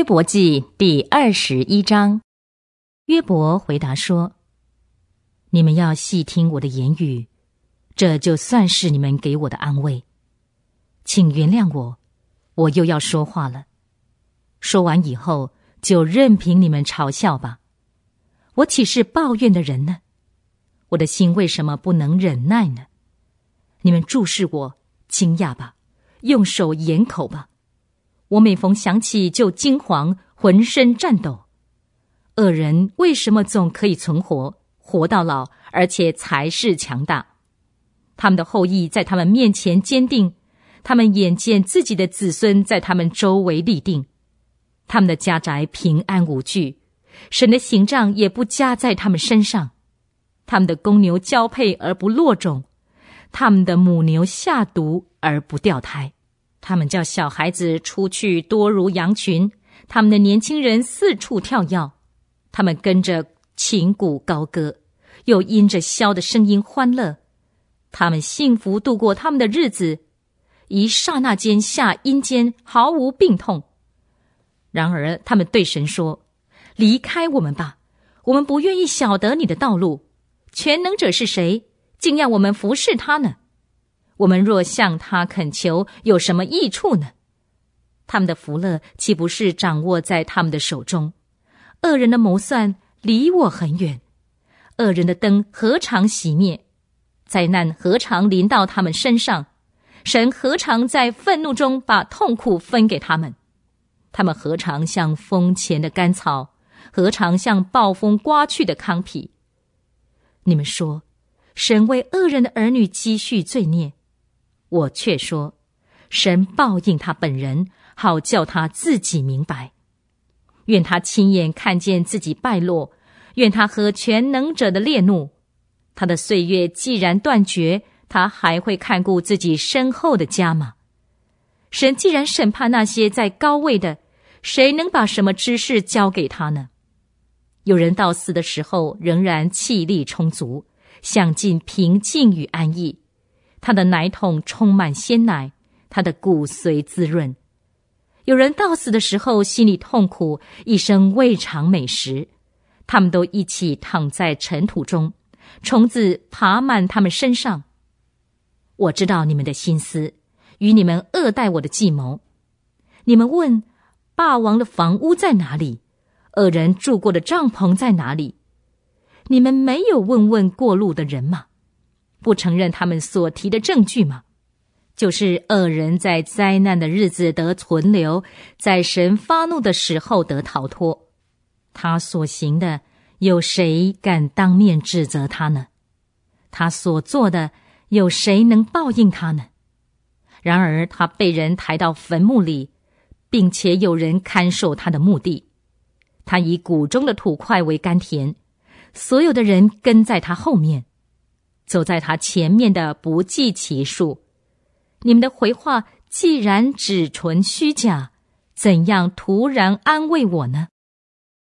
约伯记第21章。约伯回答说：你们要细听我的言语，这就算是你们给我的安慰。请原谅我，我又要说话了。说完以后，就任凭你们嘲笑吧。我岂是抱怨的人呢？我的心为什么不能忍耐呢？你们注视我，惊讶吧，用手掩口吧。我每逢想起就惊惶，浑身颤抖。恶人为什么总可以存活，活到老，而且才是强大？他们的后裔在他们面前坚定，他们眼见自己的子孙在他们周围立定，他们的家宅平安无惧，神的刑杖也不加在他们身上。他们的公牛交配而不落种，他们的母牛下犊而不掉胎。他们叫小孩子出去多如羊群，他们的年轻人四处跳跃。他们跟着琴鼓高歌，又因着箫的声音欢乐。他们幸福度过他们的日子，一刹那间下阴间，毫无病痛。然而他们对神说：离开我们吧，我们不愿意晓得你的道路。全能者是谁？竟让我们服侍他呢？我们若向他恳求，有什么益处呢？他们的福乐岂不是掌握在他们的手中？恶人的谋算离我很远，恶人的灯何尝熄灭？灾难何尝临到他们身上？神何尝在愤怒中把痛苦分给他们？他们何尝像风前的干草，何尝像暴风刮去的糠皮？你们说，神为恶人的儿女积蓄罪孽。我却说，神报应他本人，好叫他自己明白。愿他亲眼看见自己败落，愿他喝全能者的烈怒。他的岁月既然断绝，他还会看顾自己身后的家吗？神既然审判那些在高位的，谁能把什么知识交给他呢？有人到死的时候仍然气力充足，享尽平静与安逸。他的奶桶充满鲜奶，他的骨髓滋润。有人到死的时候心里痛苦，一生未尝美食。他们都一起躺在尘土中，虫子爬满他们身上。我知道你们的心思，与你们恶待我的计谋。你们问，霸王的房屋在哪里？恶人住过的帐篷在哪里？你们没有问问过路的人吗？不承认他们所提的证据吗？就是恶人在灾难的日子得存留，在神发怒的时候得逃脱。他所行的，有谁敢当面指责他呢？他所做的，有谁能报应他呢？然而他被人抬到坟墓里，并且有人看守他的墓地。他以谷中的土块为甘田，所有的人跟在他后面，走在他前面的不计其数。你们的回话既然只纯虚假，怎样突然安慰我呢？